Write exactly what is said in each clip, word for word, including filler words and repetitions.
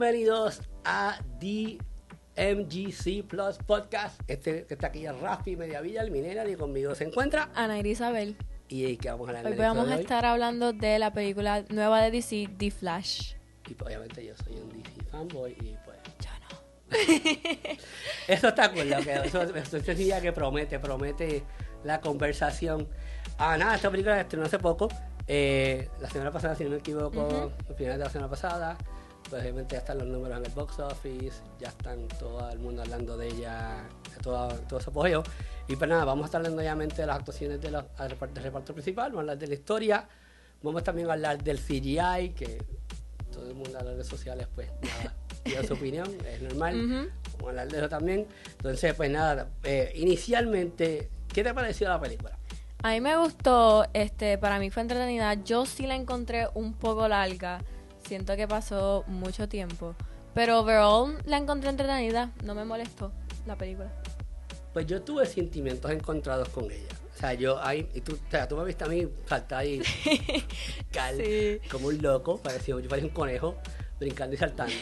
Bienvenidos a D M G C Plus Podcast. Este que está aquí es Rafi Mediavilla, el minero, y conmigo se encuentra Ana Isabel. Y que vamos a hablar Hoy del vamos a hoy. estar hablando de la película nueva de D C, The Flash. Y pues, obviamente yo soy un D C fanboy y pues... Yo no. Eso está cool, lo que, eso, eso es día que promete, promete la conversación. Ah, nada, esta película se estrenó hace poco. Eh, la semana pasada, si no me equivoco, Uh-huh. al final de la semana pasada. Pues obviamente ya están los números en el box office, ya están todo el mundo hablando de ella, de todo, todo ese apoyo. Y pues nada, vamos a estar hablando obviamente de las actuaciones de los, del reparto, reparto principal, vamos a hablar de la historia, vamos también a hablar del C G I, que todo el mundo en las redes sociales pues nada, tiene su opinión, es normal, Uh-huh. vamos a hablar de eso también. Entonces pues nada, eh, inicialmente, ¿qué te pareció la película? A mí me gustó, este, para mí fue entretenida. Yo sí la encontré un poco larga. Siento que pasó mucho tiempo. Pero overall la encontré entretenida. No me molestó la película. Pues yo tuve sentimientos encontrados con ella. O sea, yo ahí, y tú, o sea, tú me viste a mí saltar ahí cal, Sí. como un loco, parecía, yo parecía un conejo, brincando y saltando.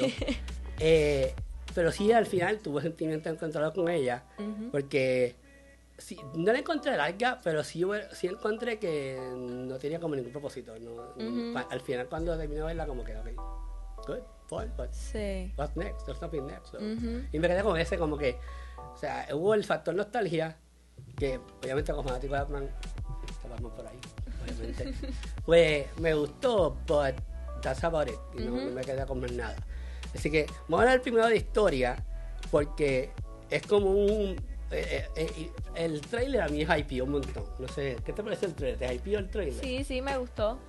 eh, pero sí, al final tuve sentimientos encontrados con ella, Uh-huh. porque sí, no la encontré larga, pero sí, sí encontré que no tenía como ningún propósito. ¿No? Uh-huh. Pa- Al final, cuando terminé de verla, como que, ok, good, fun, but Sí. what's next? There's nothing next. So. Uh-huh. Y me quedé con ese como que, o sea, hubo el factor nostalgia, que obviamente como fanático de Batman, está Batman por ahí, obviamente, pues me gustó, but that's about it, y no, Ujú. no me quedé con más nada. Así que vamos a hablar primero de historia, porque es como un... eh, eh, eh, el trailer a mí es hypeó un montón, no sé, ¿qué te parece el trailer? ¿Te hypeó el trailer? Sí, sí, me gustó.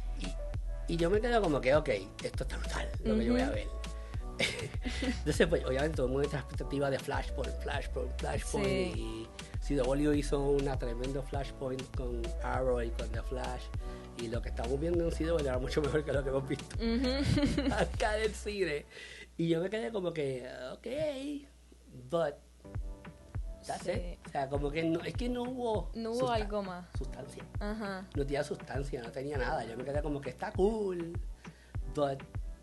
Y, y yo me quedo como que, ok, esto está brutal, lo que yo voy a Ujú. ver. Entonces, pues, obviamente todo el mundo tiene expectativa de Flashpoint, Flashpoint, Flashpoint. Sí. Y C W hizo una tremenda Flashpoint con Arrow y con The Flash. Y lo que estamos viendo en C W era mucho mejor que lo que hemos visto Uh-huh. acá del cine. Y yo me quedé como que, ok, but that's Sí. it. O sea, como que no, es que no hubo, No hubo sustan- algo más. sustancia. Ajá. No tenía sustancia, no tenía nada. Yo me quedé como que está cool, but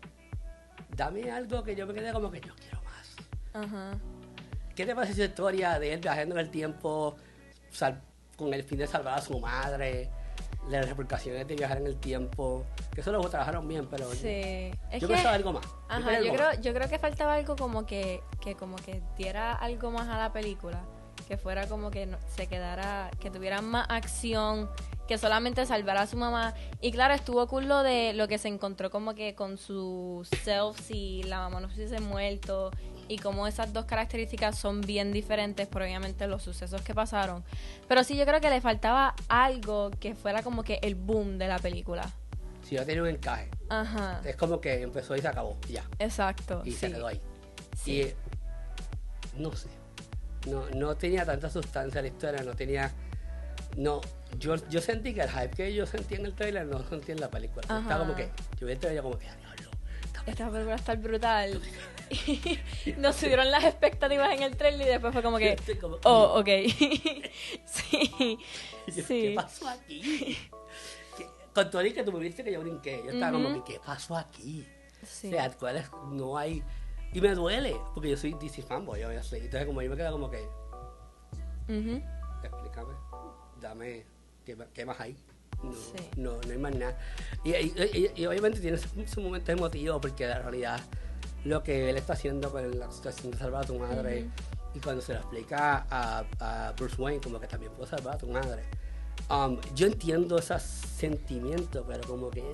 dame algo que yo me quedé como que yo quiero más. Ajá. ¿Qué te parece esa historia de él viajando en el tiempo sal- con el fin de salvar a su madre? Las repercusiones de viajar en el tiempo, que eso lo trabajaron bien, pero Sí. Es yo que... pensaba algo más. Ajá, quería yo algo creo, más. yo creo que faltaba algo como que, que como que diera algo más a la película, que fuera como que no- se quedara, que tuviera más acción, que solamente salvara a su mamá. Y claro, estuvo cool lo de lo que se encontró como que con su self si la mamá no se hubiese muerto, y como esas dos características son bien diferentes por obviamente los sucesos que pasaron. Pero sí, yo creo que le faltaba algo que fuera como que el boom de la película. Si no tenía un encaje, Ajá, es como que empezó y se acabó, y ya, exacto. y sí. se quedó ahí. Sí. Y no sé, no, no tenía tanta sustancia la historia, no tenía, no, yo, yo sentí que el hype que yo sentí en el trailer no lo sentí en la película. Ajá. Estaba como que, yo vi el trailer como que, "Ah, diablo, esta Esta película está brutal. Y nos subieron las expectativas en el trailer y después fue como que, Estoy como, oh, ok. Sí, Y yo, ¿qué sí. pasó aquí? ¿Qué- Con todo el que tú me viste que yo brinqué, yo estaba Ujú. como que, ¿qué pasó aquí? Sí. O sea, ¿cuál es? No hay... Y me duele, porque yo soy D C fanboy, obviamente. Entonces como yo me quedo como que, Ujú. explícame, dame, ¿qué, ma- qué más hay? No, Sí. no, no hay más nada. Y, y- y- y obviamente tiene su, su momento emotivo, porque en realidad lo que él está haciendo con la situación de salvar a tu madre, Ujú. y cuando se lo explica a, a Bruce Wayne, como que también puedo salvar a tu madre. Um, yo entiendo esos sentimientos, pero como que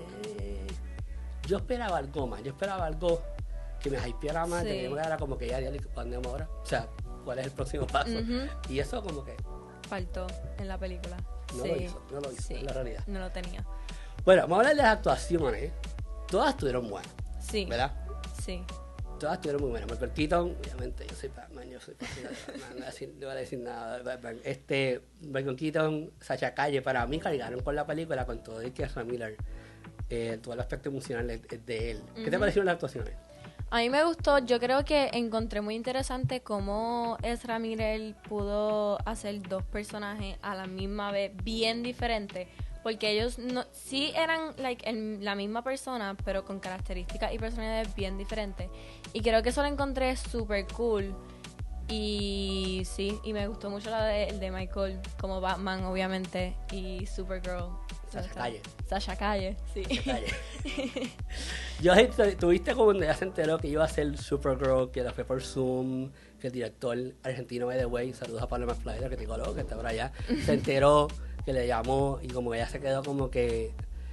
yo esperaba algo más, yo esperaba algo que me hypeara más, de Sí. que yo me quedara como que ya, ya, ¿cuándo vamos ahora? O sea, ¿cuál es el próximo paso? Ujú. Y eso como que Faltó en la película. no Sí. lo hizo, no lo hizo, Sí. es la realidad. No lo tenía. Bueno, vamos a hablar de las actuaciones. Todas estuvieron buenas, Sí. ¿verdad? Sí. Todas estuvieron muy buenas. Michael Keaton, obviamente, yo soy Batman, yo soy fascinado de Batman, no voy a decir- no voy a decir nada de Batman. Este, Michael Keaton, Sacha Calle, para mí cargaron con la película con todo el que es Miller, eh, todo el aspecto emocional es- es de él. ¿Qué te Ujú. parecieron las actuaciones? A mí me gustó, yo creo que encontré muy interesante cómo Ezra Miller pudo hacer dos personajes a la misma vez bien diferentes, Porque ellos no, sí eran like el, la misma persona, pero con características y personalidades bien diferentes. Y creo que eso lo encontré súper cool. Y sí, y me gustó mucho la de, el de Michael como Batman, obviamente, y Supergirl. Sasha Calle. Sasha Calle, sí. Sasha Calle. Yo, tuviste como cuando ya se enteró que iba a ser Supergirl, que la fue por Zoom, que el director argentino, by the way, saludos a Pablo McFly, que te coló, que está por allá, se enteró, que le llamó, y como ella se quedó como que,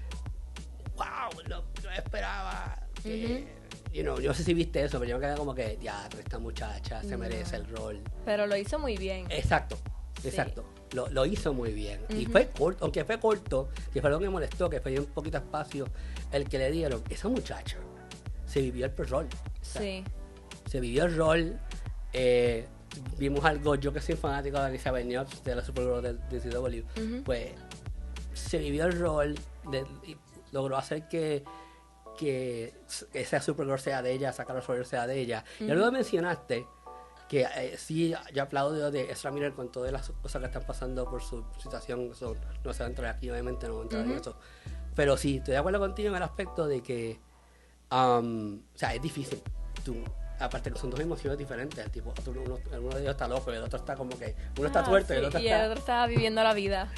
wow, no, no esperaba que... Uh-huh. You know, yo no sé si viste eso, pero yo me quedé como que, ya, esta muchacha se merece no. el rol. Pero lo hizo muy bien. Exacto, exacto. Sí. Lo, lo hizo muy bien. Uh-huh. Y fue corto, aunque fue corto, que fue lo que me molestó, que fue un poquito espacio el que le dieron. Esa muchacha se vivió el rol. O sea, sí. Se vivió el rol. Eh, vimos algo, yo que soy fanático de Alicia Benioff, de la Supergirl de, de C W, uh-huh. pues se vivió el rol, de, y logró hacer que que esa Supergirl sea de ella, sacar los sea de ella. Uh-huh. Y luego mencionaste que eh, sí, yo aplaudo de Ezra Miller con todas las cosas que están pasando por su situación. Eso no se va a entrar aquí, obviamente, no va a entrar uh-huh. en eso. Pero sí, estoy de acuerdo contigo en el aspecto de que, um, o sea, es difícil. Tú, aparte que son dos emociones diferentes. El tipo, uno, uno de ellos está loco y el otro está como que, uno ah, está tuerto sí, y el otro y está... el otro está viviendo la vida.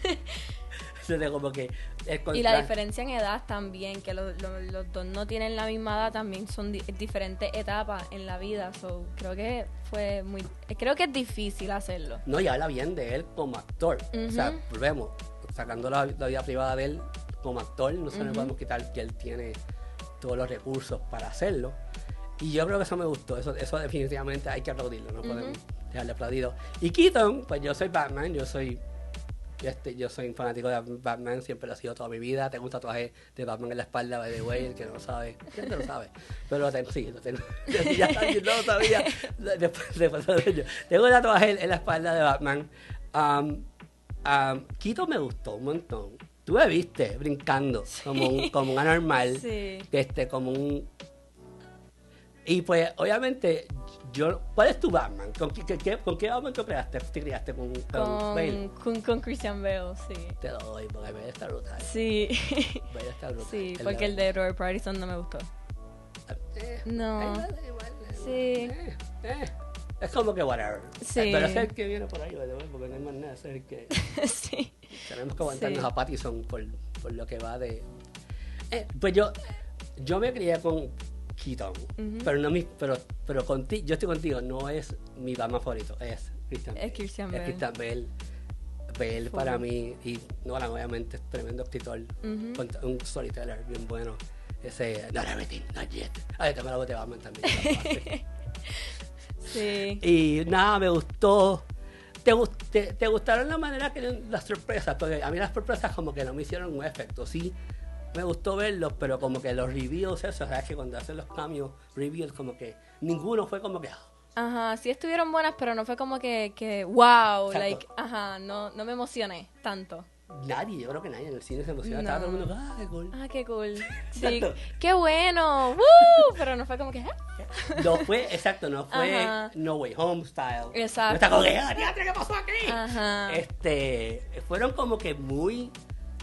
Como que el y la diferencia en edad también, que los, los, los dos no tienen la misma edad, también son di- diferentes etapas en la vida. So, creo que fue muy, creo que es difícil hacerlo. No, y habla bien de él como actor. Uh-huh. O sea, volvemos, sacando la, la vida privada de él como actor, no se uh-huh. nos podemos quitar que él tiene todos los recursos para hacerlo. Y yo creo que eso me gustó, eso, eso definitivamente hay que aplaudirlo, no uh-huh. podemos dejarle aplaudido. Y Keaton, pues yo soy Batman, yo soy Este, yo soy un fanático de Batman, siempre lo he sido toda mi vida. Tengo un tatuaje de Batman en la espalda, by the way, el que no lo sabe, ¿quién no lo sabe? Pero lo tengo, sí, lo tengo. Ya está, no lo sabía. Después, después lo tengo. Tengo un tatuaje en la espalda de Batman. Um, um, Keaton me gustó un montón. Tú me viste brincando sí. como, un, como un anormal, sí. este, como un... Y pues, obviamente, yo, ¿cuál es tu Batman? ¿Con qué, qué, con qué Batman tú creaste? ¿Te criaste con, con, con Bale? Con, con Christian Bale, sí. Te lo doy, porque Bale está brutal. Sí. Bale está brutal. Sí, el porque de... el de Robert Pattinson no me gustó. Eh, no. Eh, igual, sí. Eh, eh. Es como que whatever. Sí. Eh, pero es el que viene por ahí, porque no hay más nada. Es el que... sí. Tenemos que aguantarnos sí. a Pattinson por, por lo que va de... Eh, pues yo, yo me crié con... Keaton, uh-huh. pero no mi, pero, pero contigo, yo estoy contigo, no es mi Batman favorito, es Christian Bale. Es Christian Bale. Es Christian Bale. Bale para mí, y Nolan obviamente es tremendo escritor, uh-huh. un storyteller bien bueno. Ese, not everything, not yet. Ay, tengo la voz de Batman también. sí. Y nada, me gustó. ¿Te, te, ¿Te gustaron la manera que las sorpresas? Porque a mí las sorpresas como que no me hicieron un efecto, sí. Me gustó verlos, pero como que los reviews, eso, o sea, que cuando hacen los cambios, reviews, como que ninguno fue como que... Ajá, sí estuvieron buenas, pero no fue como que, que wow, Exacto. like, ajá, no, no me emocioné tanto. Nadie, yo creo que nadie en el cine se emociona, no. Estaba todo el mundo, ah, qué cool. Ah, qué cool. Sí, qué bueno, ¡woo! Pero no fue como que... ¿eh? No fue, exacto, no fue ajá. No Way Home style. Exacto. No está como que, ah, teatro, ¿qué pasó aquí? Ajá. Este, fueron como que muy...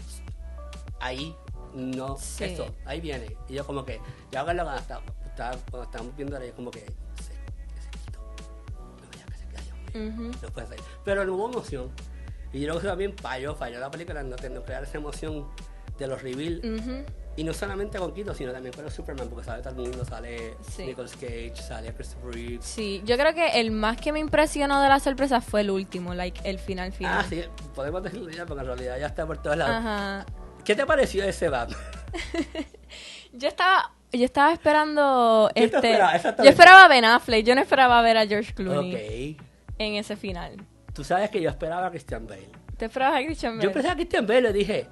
Ahí... No, sí. eso, ahí viene. Y yo como que, ya cuando, estaba, cuando estábamos viendo yo como que, ese, ese quito, no veía que se cayó, uh-huh. no puede ser. Pero no hubo emoción. Y yo creo que también falló, falló la película en no, no crear esa emoción de los reveal. Uh-huh. Y no solamente con Quito, sino también con el Superman, porque sale todo el mundo, sale sí. Nicolas Cage, sale Christopher Reeve. Sí, yo creo que el más que me impresionó de la sorpresa fue el último, like, el final final. Ah, sí, podemos decirlo ya, porque en realidad ya está por todos lados. Ajá. ¿Qué te pareció ese Batman? yo estaba yo estaba esperando ¿Qué este te esperaba? yo esperaba a Ben Affleck, yo no esperaba ver a George Clooney okay. en ese final. Tú sabes que yo esperaba a Christian Bale. ¿Te esperabas a Christian Bale? Yo pensaba a Christian Bale, le dije,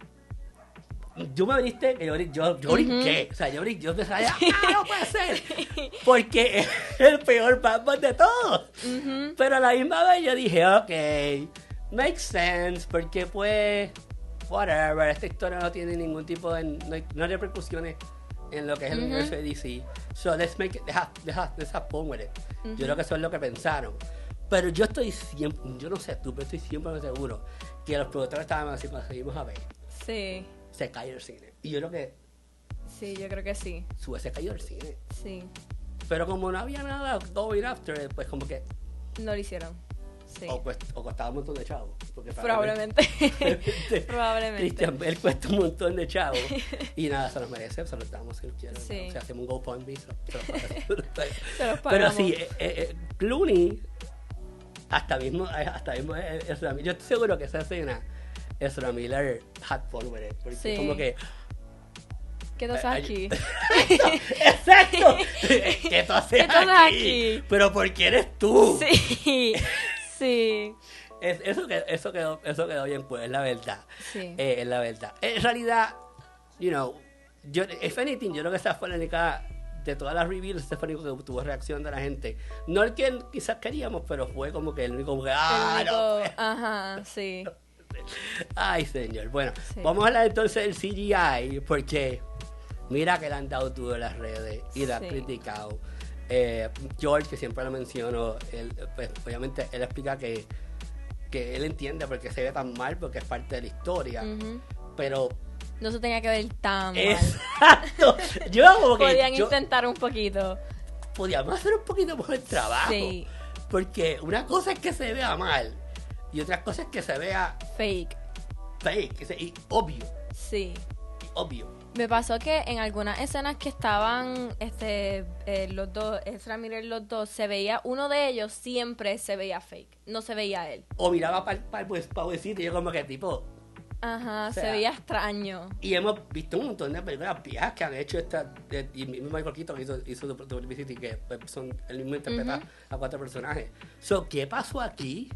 tú me viniste, que yo, yo, yo brinqué, uh-huh. o sea, yo brinqué, yo pensaba, ¡ah, no puede ser! Porque es el peor Batman de todos. Uh-huh. Pero a la misma vez yo dije, ok, makes sense, porque pues... whatever, esta historia no tiene ningún tipo de, no hay, no hay repercusiones en lo que es el uh-huh. universo de D C. So let's make it, deja, deja, let's have fun with it. Uh-huh. Yo creo que eso es lo que pensaron. Pero yo estoy siempre, yo no sé tú, pero estoy siempre seguro que los productores estaban así, cuando seguimos a ver, Sí, se cayó el cine. Y yo creo que sí, yo creo que sí. se hubiese caído el cine. Sí, Pero como no había nada going after it, pues como que no lo hicieron. Sí, o, cuest- o costaba un montón de chavos. Porque probablemente. probablemente Probablemente. Christian Bale cuesta un montón de chavos. Y nada, se los merece, se los damos si los quieren. Sí. O sea, hacemos un GoFundMe. Se, se los pagamos. Se los Pero pagamos. sí, eh, eh, Clooney, hasta mismo, eh, hasta mismo eh, Ezra Miller, yo estoy seguro que esa escena, Ezra Miller had fun with it. Porque Sí. como que. ¿Qué te haces Ay, aquí? ¡Exacto! ¿Qué tú haces ¿Qué tú haces aquí? aquí? Pero ¿por qué eres tú? Sí, sí, Es- eso, que- eso, quedó, eso quedó bien, pues, es la verdad. sí. Eh, es la verdad. En realidad, you know, yo, if anything, yo creo que esa fue la única, de todas las reveals, ese fue el único que tuvo reacción de la gente. No el que quizás queríamos, pero fue como que el único como que, ah, El único- no. pues. Ajá, sí. Ay, señor. Bueno, Sí. vamos a hablar entonces del C G I, porque mira que le han dado duro en las redes y le han Sí. criticado. Eh, George, que siempre lo menciono, él, pues, obviamente él explica que, que él entiende por qué se ve tan mal, porque es parte de la historia, Ujú. pero No se tenía que ver tan mal. exacto. Yo como que Podían yo- intentar un poquito. podíamos hacer un poquito mejor el trabajo. Sí. Porque una cosa es que se vea mal y otra cosa es que se vea Fake. fake, y, y obvio, Sí. y obvio. Me pasó que en algunas escenas que estaban este eh, los dos, Ezra Miller los dos, se veía, uno de ellos siempre se veía fake. No se veía él. O miraba para el pues, y yo como que tipo... Ajá, O sea, se veía extraño. Y hemos visto un montón de películas viejas que han hecho esta... de- y mismo Michael Keaton que hizo, hizo The Double City, que pues, son, él mismo interpreta Ujú. a cuatro personajes. So, ¿qué pasó aquí?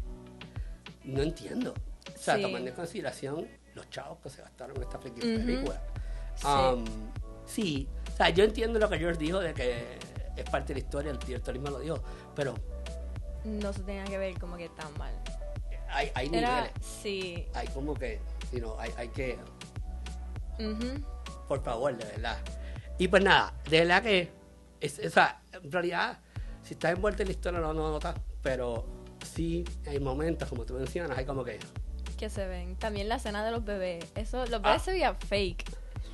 No entiendo. O sea, Sí. tomando en consideración los chavos que se gastaron en esta pe- Ujú. película. Sí. Um, sí, o sea, yo entiendo lo que George dijo de que es parte de la historia, el director mismo lo dijo, pero No se tenía que ver como que tan mal. hay, hay Era, niveles, sí. hay como que, you know, hay, hay que, Ujú. por favor, de verdad. Y pues nada, de verdad que, es, o sea, en realidad, si estás envuelto en la historia no lo notas, pero sí hay momentos, como tú mencionas, hay como que, Que se ven. También la escena de los bebés. Eso, los Ah. bebés se veían fake.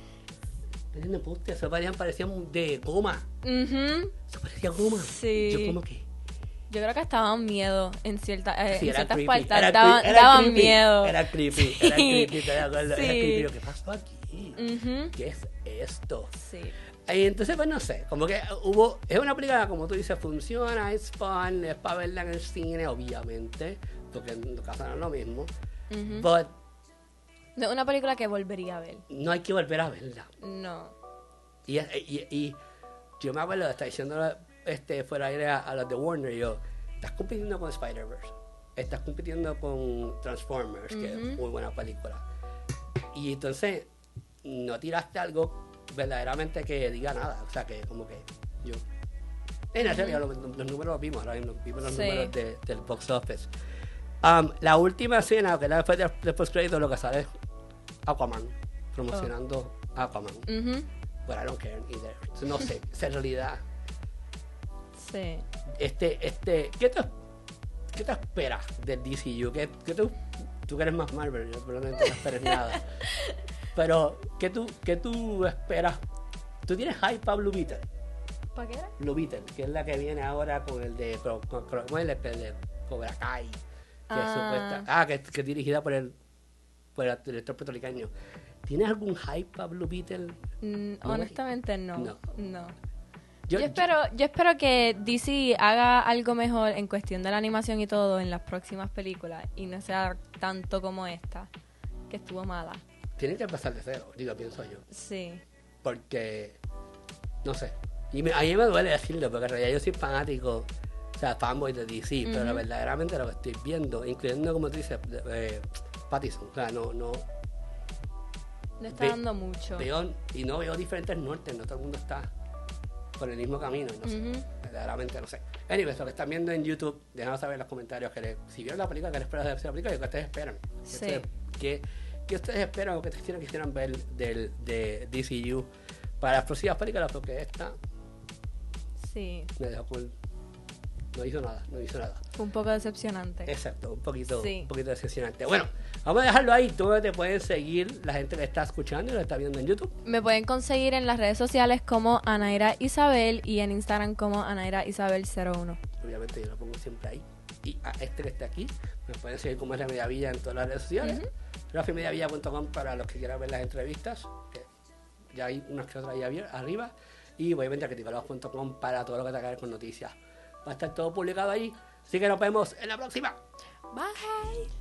me puste, eso parecían, parecían de goma, Ujú. eso parecía goma. Sí. Yo como que, Yo creo que estaban miedo en, cierta, eh, sí, en era ciertas creepy, partes. era daban cre- era daban creepy, miedo. Era creepy, era Sí. creepy, te acuerdas, Sí. era creepy. Yo, ¿qué pasó aquí? Ujú. ¿Qué es esto? Sí. Y entonces, pues no sé, como que hubo, es una película, como tú dices, funciona, es fun, es para verla en el cine, obviamente, porque en tu casa no es lo mismo, Ujú. but No, una película que volvería a ver. no hay que volver a verla. No. Y, y, y yo me acuerdo de estar diciendo este, fuera de aire a, a los de Warner, yo, estás compitiendo con Spider-Verse, estás compitiendo con Transformers, que Ujú. es muy buena película, y entonces no tiraste algo verdaderamente que diga nada, o sea, que como que yo... En serio, los, los números los vimos, ahora mismo, vimos los Sí. números de- del box office. Um, la última escena, que era después de, después crédito, lo que sale es Aquaman, promocionando Aquaman. Ujú. But I don't care either. No sé, es en realidad, Sí. este, este, ¿qué tú, qué tú esperas del D C U? ¿Qué, qué tú, tú que eres más Marvel, yo probablemente no esperes nada. Pero, ¿qué tú, qué tú esperas? ¿Tú tienes hype para Blue Beetle? ¿Para qué era? Blue Beetle, que es la que viene ahora con el de, con, con, con- ¿cómo es el de Cobra Kai? Que es Ah. supuesta, ah, que, que es dirigida por el, por el director puertorriqueño. ¿Tienes algún hype para Blue Beetle? Mm, No, honestamente no. no. No. Yo, Yo, espero, yo espero que D C haga algo mejor en cuestión de la animación y todo en las próximas películas y no sea tanto como esta, que estuvo mala. tienen que empezar de cero, digo, pienso yo. Sí. Porque, no sé, y me- a mí me duele decirlo, porque en realidad yo soy fanático, o sea, fanboy de D C, pero Ujú. verdaderamente lo que estoy viendo, incluyendo, como tú dices, eh, Pattinson, o sea, no, no, No está Ve- dando mucho. veo, y no veo diferentes nortes, no todo el mundo está por el mismo camino, y no sé, Ujú. verdaderamente no sé. Anyways, lo que están viendo en YouTube, déjanos saber en los comentarios, que le- si vieron la película, ¿qué les esperan de la película? Y qué ustedes esperan. ¿Qué, Sí. ustedes, qué, qué ustedes esperan o qué quisieran, quisieran ver del, de D C U para las próximas películas? Porque esta Sí. me dejó con no hizo nada, no hizo nada. Fue un poco decepcionante. Exacto, un poquito, Sí. un poquito decepcionante. Bueno, vamos a dejarlo ahí. ¿Tú te pueden seguir la gente que está escuchando y lo está viendo en YouTube? Me pueden conseguir en las redes sociales como Anaira Isabel y en Instagram como Anaira Isabel cero uno. Obviamente yo lo pongo siempre ahí. Y a este que está aquí, me pueden seguir como Rafi Mediavilla en todas las redes sociales. Ujú. rafi mediavilla punto com para los que quieran ver las entrevistas, que ya hay unas que otras ahí abier- arriba. Y obviamente a criticalos punto com para todo lo que tenga que ver con noticias. Va a estar todo publicado ahí. Así que nos vemos en la próxima. Bye.